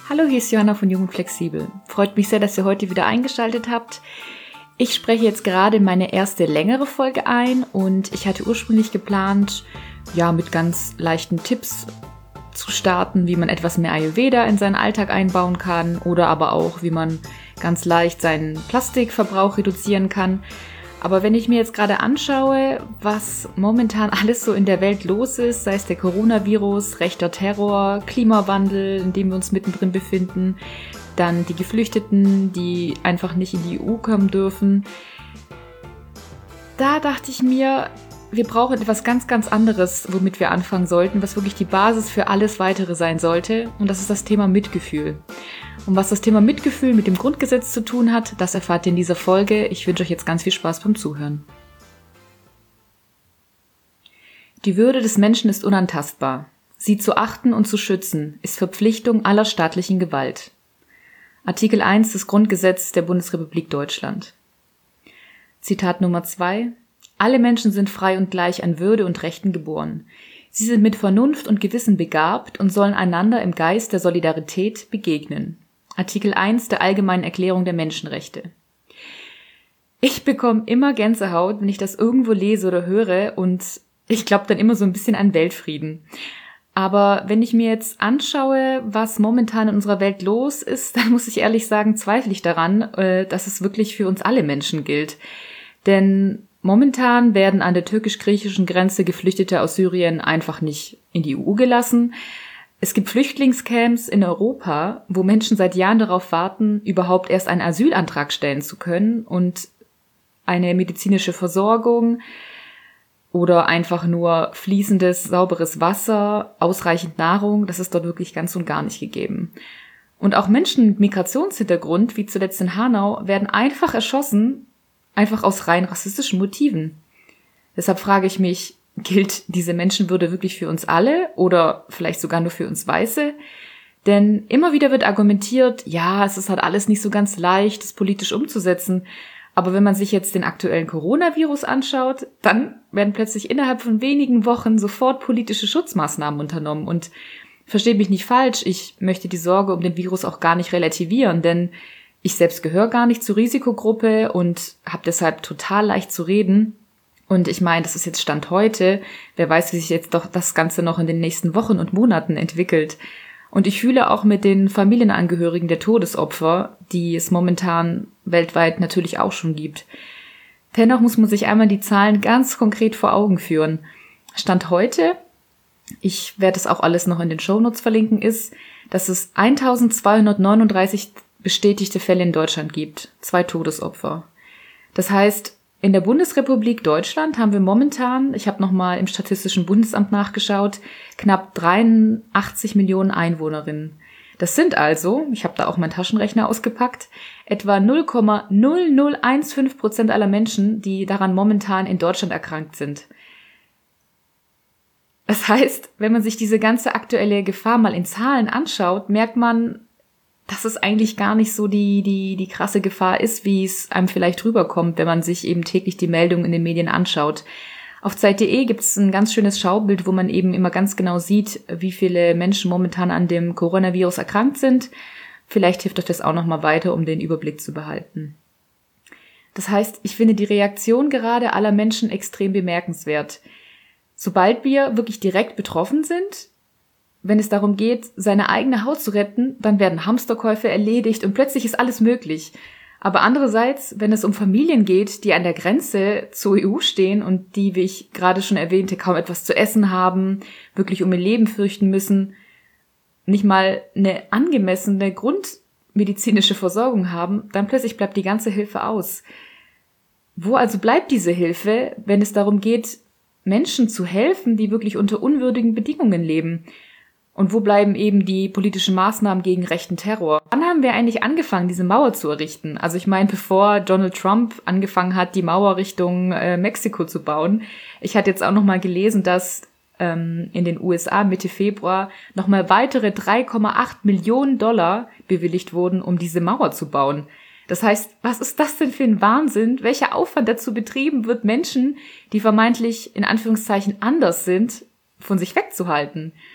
Hallo, hier ist Johanna von Jung und Flexibel. Freut mich sehr, dass ihr heute wieder eingeschaltet habt. Ich spreche jetzt gerade meine erste längere Folge ein und ich hatte ursprünglich geplant, mit ganz leichten Tipps zu starten, wie man etwas mehr Ayurveda in seinen Alltag einbauen kann oder aber auch, wie man ganz leicht seinen Plastikverbrauch reduzieren kann. Aber wenn ich mir jetzt gerade anschaue, was momentan alles so in der Welt los ist, sei es der Coronavirus, rechter Terror, Klimawandel, in dem wir uns mittendrin befinden, dann die Geflüchteten, die einfach nicht in die EU kommen dürfen, da dachte ich mir, wir brauchen etwas ganz, ganz anderes, womit wir anfangen sollten, was wirklich die Basis für alles Weitere sein sollte. Und das ist das Thema Mitgefühl. Und was das Thema Mitgefühl mit dem Grundgesetz zu tun hat, das erfahrt ihr in dieser Folge. Ich wünsche euch jetzt ganz viel Spaß beim Zuhören. Die Würde des Menschen ist unantastbar. Sie zu achten und zu schützen, ist Verpflichtung aller staatlichen Gewalt. Artikel 1 des Grundgesetzes der Bundesrepublik Deutschland. Zitat Nummer 2. Alle Menschen sind frei und gleich an Würde und Rechten geboren. Sie sind mit Vernunft und Gewissen begabt und sollen einander im Geist der Solidarität begegnen. Artikel 1 der Allgemeinen Erklärung der Menschenrechte. Ich bekomme immer Gänsehaut, wenn ich das irgendwo lese oder höre und ich glaube dann immer so ein bisschen an Weltfrieden. Aber wenn ich mir jetzt anschaue, was momentan in unserer Welt los ist, dann muss ich ehrlich sagen, zweifle ich daran, dass es wirklich für uns alle Menschen gilt. Denn momentan werden an der türkisch-griechischen Grenze Geflüchtete aus Syrien einfach nicht in die EU gelassen. Es gibt Flüchtlingscamps in Europa, wo Menschen seit Jahren darauf warten, überhaupt erst einen Asylantrag stellen zu können und eine medizinische Versorgung oder einfach nur fließendes, sauberes Wasser, ausreichend Nahrung, das ist dort wirklich ganz und gar nicht gegeben. Und auch Menschen mit Migrationshintergrund, wie zuletzt in Hanau, werden einfach erschossen, einfach aus rein rassistischen Motiven. Deshalb frage ich mich, gilt diese Menschenwürde wirklich für uns alle oder vielleicht sogar nur für uns Weiße? Denn immer wieder wird argumentiert, ja, es ist halt alles nicht so ganz leicht, das politisch umzusetzen. Aber wenn man sich jetzt den aktuellen Coronavirus anschaut, dann werden plötzlich innerhalb von wenigen Wochen sofort politische Schutzmaßnahmen unternommen. Und versteht mich nicht falsch, ich möchte die Sorge um den Virus auch gar nicht relativieren, denn ich selbst gehöre gar nicht zur Risikogruppe und habe deshalb total leicht zu reden. Und ich meine, das ist jetzt Stand heute. Wer weiß, wie sich jetzt doch das Ganze noch in den nächsten Wochen und Monaten entwickelt. Und ich fühle auch mit den Familienangehörigen der Todesopfer, die es momentan weltweit natürlich auch schon gibt. Dennoch muss man sich einmal die Zahlen ganz konkret vor Augen führen. Stand heute, ich werde es auch alles noch in den Shownotes verlinken, ist, dass es 1239 bestätigte Fälle in Deutschland gibt, 2 Todesopfer. Das heißt, in der Bundesrepublik Deutschland haben wir momentan, ich habe nochmal im Statistischen Bundesamt nachgeschaut, knapp 83 Millionen Einwohnerinnen. Das sind also, ich habe da auch meinen Taschenrechner ausgepackt, etwa 0,0015% aller Menschen, die daran momentan in Deutschland erkrankt sind. Das heißt, wenn man sich diese ganze aktuelle Gefahr mal in Zahlen anschaut, merkt man, dass es eigentlich gar nicht so die krasse Gefahr ist, wie es einem vielleicht rüberkommt, wenn man sich eben täglich die Meldungen in den Medien anschaut. Auf Zeit.de gibt es ein ganz schönes Schaubild, wo man eben immer ganz genau sieht, wie viele Menschen momentan an dem Coronavirus erkrankt sind. Vielleicht hilft euch das auch nochmal weiter, um den Überblick zu behalten. Das heißt, ich finde die Reaktion gerade aller Menschen extrem bemerkenswert. Sobald wir wirklich direkt betroffen sind, wenn es darum geht, seine eigene Haut zu retten, dann werden Hamsterkäufe erledigt und plötzlich ist alles möglich. Aber andererseits, wenn es um Familien geht, die an der Grenze zur EU stehen und die, wie ich gerade schon erwähnte, kaum etwas zu essen haben, wirklich um ihr Leben fürchten müssen, nicht mal eine angemessene grundmedizinische Versorgung haben, dann plötzlich bleibt die ganze Hilfe aus. Wo also bleibt diese Hilfe, wenn es darum geht, Menschen zu helfen, die wirklich unter unwürdigen Bedingungen leben? Und wo bleiben eben die politischen Maßnahmen gegen rechten Terror? Wann haben wir eigentlich angefangen, diese Mauer zu errichten? Also ich meine, bevor Donald Trump angefangen hat, die Mauer Richtung Mexiko zu bauen. Ich hatte jetzt auch noch mal gelesen, dass in den USA Mitte Februar noch mal weitere 3,8 Millionen Dollar bewilligt wurden, um diese Mauer zu bauen. Das heißt, was ist das denn für ein Wahnsinn? Welcher Aufwand dazu betrieben wird, Menschen, die vermeintlich in Anführungszeichen anders sind, von sich wegzuhalten?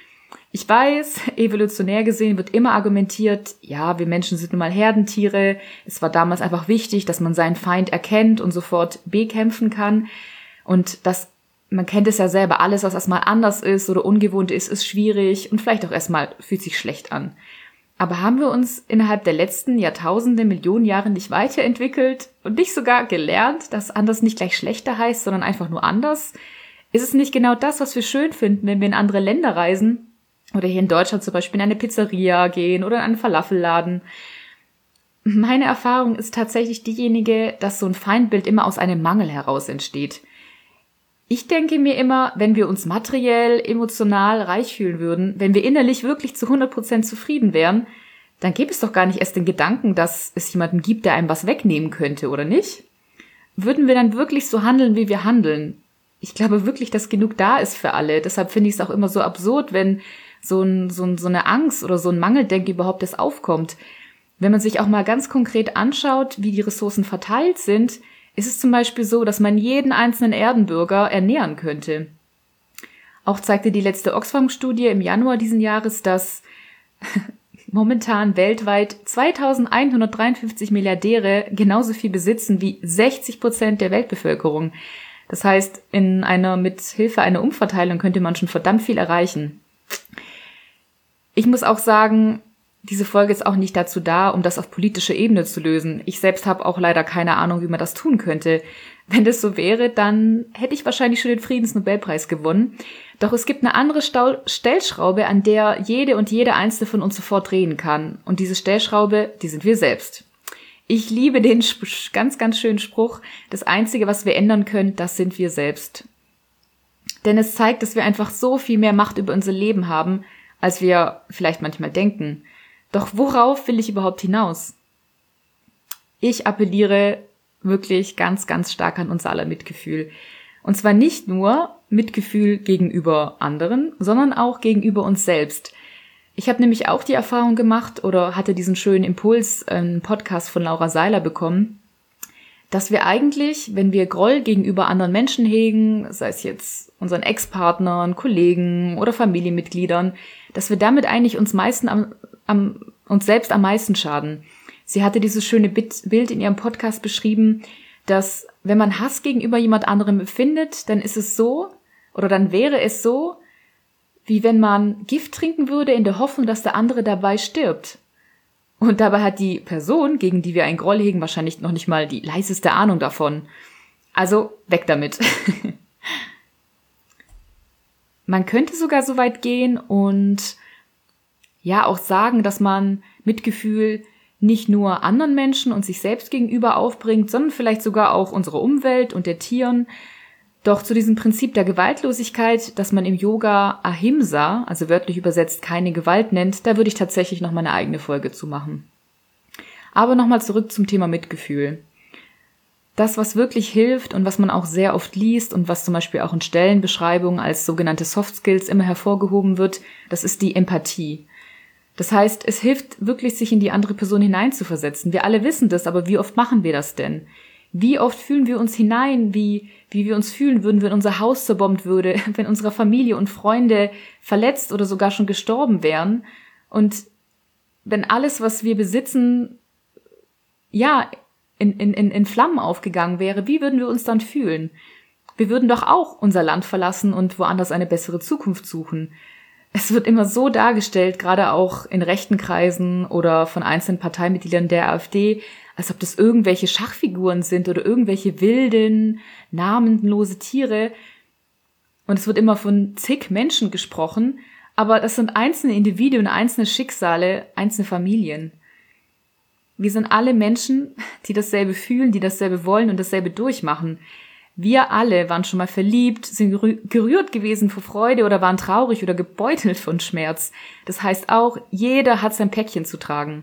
Ich weiß, evolutionär gesehen wird immer argumentiert, ja, wir Menschen sind nun mal Herdentiere. Es war damals einfach wichtig, dass man seinen Feind erkennt und sofort bekämpfen kann. Und man kennt es ja selber, alles, was erstmal anders ist oder ungewohnt ist schwierig und vielleicht auch erstmal fühlt sich schlecht an. Aber haben wir uns innerhalb der letzten Jahrtausende, Millionen Jahre nicht weiterentwickelt und nicht sogar gelernt, dass anders nicht gleich schlechter heißt, sondern einfach nur anders? Ist es nicht genau das, was wir schön finden, wenn wir in andere Länder reisen? Oder hier in Deutschland zum Beispiel in eine Pizzeria gehen oder in einen Falafelladen. Meine Erfahrung ist tatsächlich diejenige, dass so ein Feindbild immer aus einem Mangel heraus entsteht. Ich denke mir immer, wenn wir uns materiell, emotional reich fühlen würden, wenn wir innerlich wirklich zu 100% zufrieden wären, dann gäbe es doch gar nicht erst den Gedanken, dass es jemanden gibt, der einem was wegnehmen könnte, oder nicht? Würden wir dann wirklich so handeln, wie wir handeln? Ich glaube wirklich, dass genug da ist für alle. Deshalb finde ich es auch immer so absurd, wenn so eine Angst oder so ein Mangeldenken überhaupt erst aufkommt. Wenn man sich auch mal ganz konkret anschaut, wie die Ressourcen verteilt sind, ist es zum Beispiel so, dass man jeden einzelnen Erdenbürger ernähren könnte. Auch zeigte die letzte Oxfam-Studie im Januar diesen Jahres, dass momentan weltweit 2153 Milliardäre genauso viel besitzen wie 60% der Weltbevölkerung. Das heißt, mit Hilfe einer Umverteilung könnte man schon verdammt viel erreichen. Ich muss auch sagen, diese Folge ist auch nicht dazu da, um das auf politischer Ebene zu lösen. Ich selbst habe auch leider keine Ahnung, wie man das tun könnte. Wenn das so wäre, dann hätte ich wahrscheinlich schon den Friedensnobelpreis gewonnen. Doch es gibt eine andere Stellschraube, an der jede und jeder Einzelne von uns sofort drehen kann. Und diese Stellschraube, die sind wir selbst. Ich liebe den ganz, ganz schönen Spruch, das Einzige, was wir ändern können, das sind wir selbst. Denn es zeigt, dass wir einfach so viel mehr Macht über unser Leben haben, als wir vielleicht manchmal denken. Doch worauf will ich überhaupt hinaus? Ich appelliere wirklich ganz, ganz stark an unser aller Mitgefühl. Und zwar nicht nur Mitgefühl gegenüber anderen, sondern auch gegenüber uns selbst. Ich habe nämlich auch die Erfahrung gemacht oder hatte diesen schönen Impuls, einen Podcast von Laura Seiler bekommen, dass wir eigentlich, wenn wir Groll gegenüber anderen Menschen hegen, sei es jetzt unseren Ex-Partnern, Kollegen oder Familienmitgliedern, dass wir damit eigentlich uns selbst am meisten schaden. Sie hatte dieses schöne Bild in ihrem Podcast beschrieben, dass wenn man Hass gegenüber jemand anderem empfindet, dann wäre es so, wie wenn man Gift trinken würde in der Hoffnung, dass der andere dabei stirbt. Und dabei hat die Person, gegen die wir einen Groll hegen, wahrscheinlich noch nicht mal die leiseste Ahnung davon. Also weg damit. Man könnte sogar so weit gehen und ja auch sagen, dass man Mitgefühl nicht nur anderen Menschen und sich selbst gegenüber aufbringt, sondern vielleicht sogar auch unserer Umwelt und der Tieren. Doch zu diesem Prinzip der Gewaltlosigkeit, das man im Yoga Ahimsa, also wörtlich übersetzt keine Gewalt nennt, da würde ich tatsächlich noch mal eine eigene Folge zu machen. Aber nochmal zurück zum Thema Mitgefühl. Das, was wirklich hilft und was man auch sehr oft liest und was zum Beispiel auch in Stellenbeschreibungen als sogenannte Soft Skills immer hervorgehoben wird, das ist die Empathie. Das heißt, es hilft wirklich, sich in die andere Person hineinzuversetzen. Wir alle wissen das, aber wie oft machen wir das denn? Wie oft fühlen wir uns hinein, wie wir uns fühlen würden, wenn unser Haus zerbombt würde, wenn unsere Familie und Freunde verletzt oder sogar schon gestorben wären und wenn alles, was wir besitzen, ja, in Flammen aufgegangen wäre, wie würden wir uns dann fühlen? Wir würden doch auch unser Land verlassen und woanders eine bessere Zukunft suchen. Es wird immer so dargestellt, gerade auch in rechten Kreisen oder von einzelnen Parteimitgliedern der AfD, als ob das irgendwelche Schachfiguren sind oder irgendwelche wilden, namenlose Tiere. Und es wird immer von zig Menschen gesprochen, aber das sind einzelne Individuen, einzelne Schicksale, einzelne Familien. Wir sind alle Menschen, die dasselbe fühlen, die dasselbe wollen und dasselbe durchmachen. Wir alle waren schon mal verliebt, sind gerührt gewesen vor Freude oder waren traurig oder gebeutelt von Schmerz. Das heißt auch, jeder hat sein Päckchen zu tragen.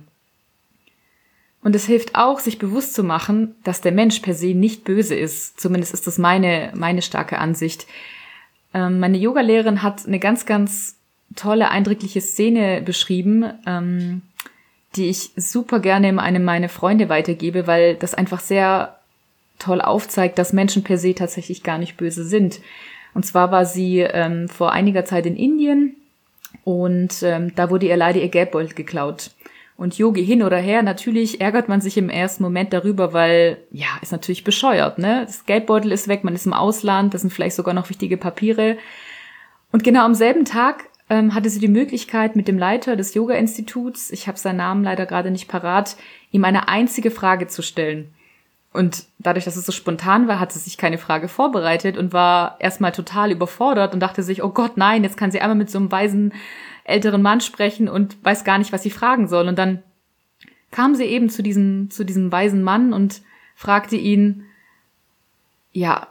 Und es hilft auch, sich bewusst zu machen, dass der Mensch per se nicht böse ist. Zumindest ist das meine starke Ansicht. Meine Yogalehrerin hat eine ganz, ganz tolle, eindrückliche Szene beschrieben, die ich super gerne in einem meiner Freunde weitergebe, weil das einfach sehr toll aufzeigt, dass Menschen per se tatsächlich gar nicht böse sind. Und zwar war sie vor einiger Zeit in Indien Und da wurde ihr leider ihr Geldbeutel geklaut. Und Yogi hin oder her, natürlich ärgert man sich im ersten Moment darüber, weil, ja, ist natürlich bescheuert, ne? Das Geldbeutel ist weg, man ist im Ausland, das sind vielleicht sogar noch wichtige Papiere. Und genau am selben Tag hatte sie die Möglichkeit, mit dem Leiter des Yoga-Instituts, ich habe seinen Namen leider gerade nicht parat, ihm eine einzige Frage zu stellen. Und dadurch, dass es so spontan war, hat sie sich keine Frage vorbereitet und war erstmal total überfordert und dachte sich, oh Gott, nein, jetzt kann sie einmal mit so einem weisen älteren Mann sprechen und weiß gar nicht, was sie fragen soll. Und dann kam sie eben zu diesem weisen Mann und fragte ihn, ja,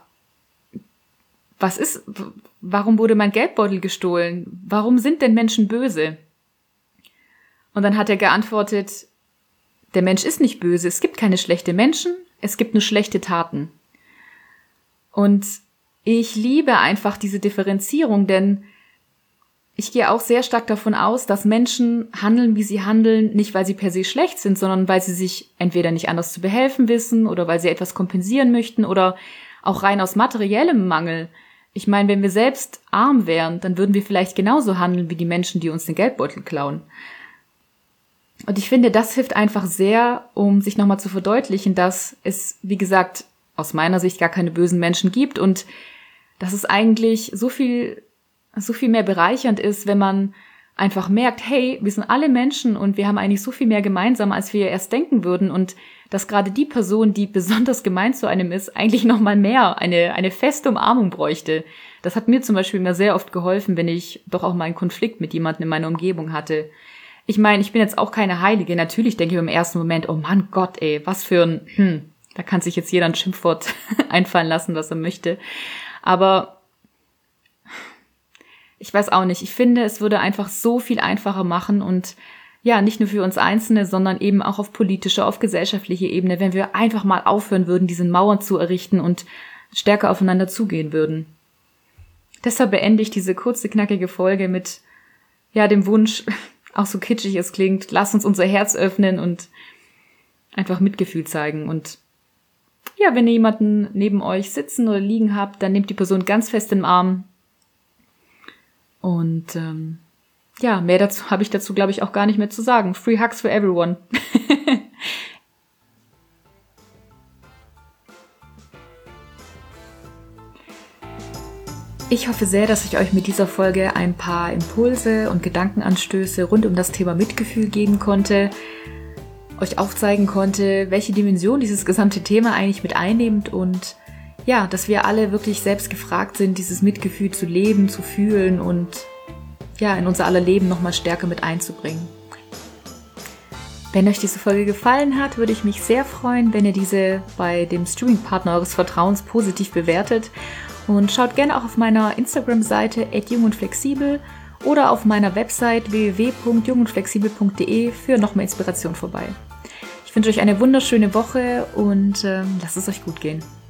warum wurde mein Geldbeutel gestohlen? Warum sind denn Menschen böse? Und dann hat er geantwortet, der Mensch ist nicht böse, es gibt keine schlechten Menschen, es gibt nur schlechte Taten. Und ich liebe einfach diese Differenzierung, denn ich gehe auch sehr stark davon aus, dass Menschen handeln, wie sie handeln, nicht weil sie per se schlecht sind, sondern weil sie sich entweder nicht anders zu behelfen wissen oder weil sie etwas kompensieren möchten oder auch rein aus materiellem Mangel. Ich meine, wenn wir selbst arm wären, dann würden wir vielleicht genauso handeln wie die Menschen, die uns den Geldbeutel klauen. Und ich finde, das hilft einfach sehr, um sich nochmal zu verdeutlichen, dass es, wie gesagt, aus meiner Sicht gar keine bösen Menschen gibt und dass es eigentlich so viel mehr bereichernd ist, wenn man einfach merkt, hey, wir sind alle Menschen und wir haben eigentlich so viel mehr gemeinsam, als wir erst denken würden und dass gerade die Person, die besonders gemein zu einem ist, eigentlich nochmal mehr eine feste Umarmung bräuchte. Das hat mir zum Beispiel immer sehr oft geholfen, wenn ich doch auch mal einen Konflikt mit jemandem in meiner Umgebung hatte. Ich meine, ich bin jetzt auch keine Heilige. Natürlich denke ich im ersten Moment, oh Mann Gott, ey, was für ein, da kann sich jetzt jeder ein Schimpfwort einfallen lassen, was er möchte. Aber ich weiß auch nicht. Ich finde, es würde einfach so viel einfacher machen und ja, nicht nur für uns Einzelne, sondern eben auch auf politischer, auf gesellschaftlicher Ebene, wenn wir einfach mal aufhören würden, diese Mauern zu errichten und stärker aufeinander zugehen würden. Deshalb beende ich diese kurze, knackige Folge mit, ja, dem Wunsch, auch so kitschig es klingt, lasst uns unser Herz öffnen und einfach Mitgefühl zeigen. Und ja, wenn ihr jemanden neben euch sitzen oder liegen habt, dann nehmt die Person ganz fest im Arm. Und ja, mehr dazu habe ich dazu, glaube ich, auch gar nicht mehr zu sagen. Free Hugs for everyone. Ich hoffe sehr, dass ich euch mit dieser Folge ein paar Impulse und Gedankenanstöße rund um das Thema Mitgefühl geben konnte, euch aufzeigen konnte, welche Dimension dieses gesamte Thema eigentlich mit einnimmt und ja, dass wir alle wirklich selbst gefragt sind, dieses Mitgefühl zu leben, zu fühlen und ja, in unser aller Leben nochmal stärker mit einzubringen. Wenn euch diese Folge gefallen hat, würde ich mich sehr freuen, wenn ihr diese bei dem Streaming-Partner eures Vertrauens positiv bewertet und schaut gerne auch auf meiner Instagram-Seite @jungundflexibel oder auf meiner Website www.jungundflexibel.de für noch mehr Inspiration vorbei. Ich wünsche euch eine wunderschöne Woche und lasst es euch gut gehen.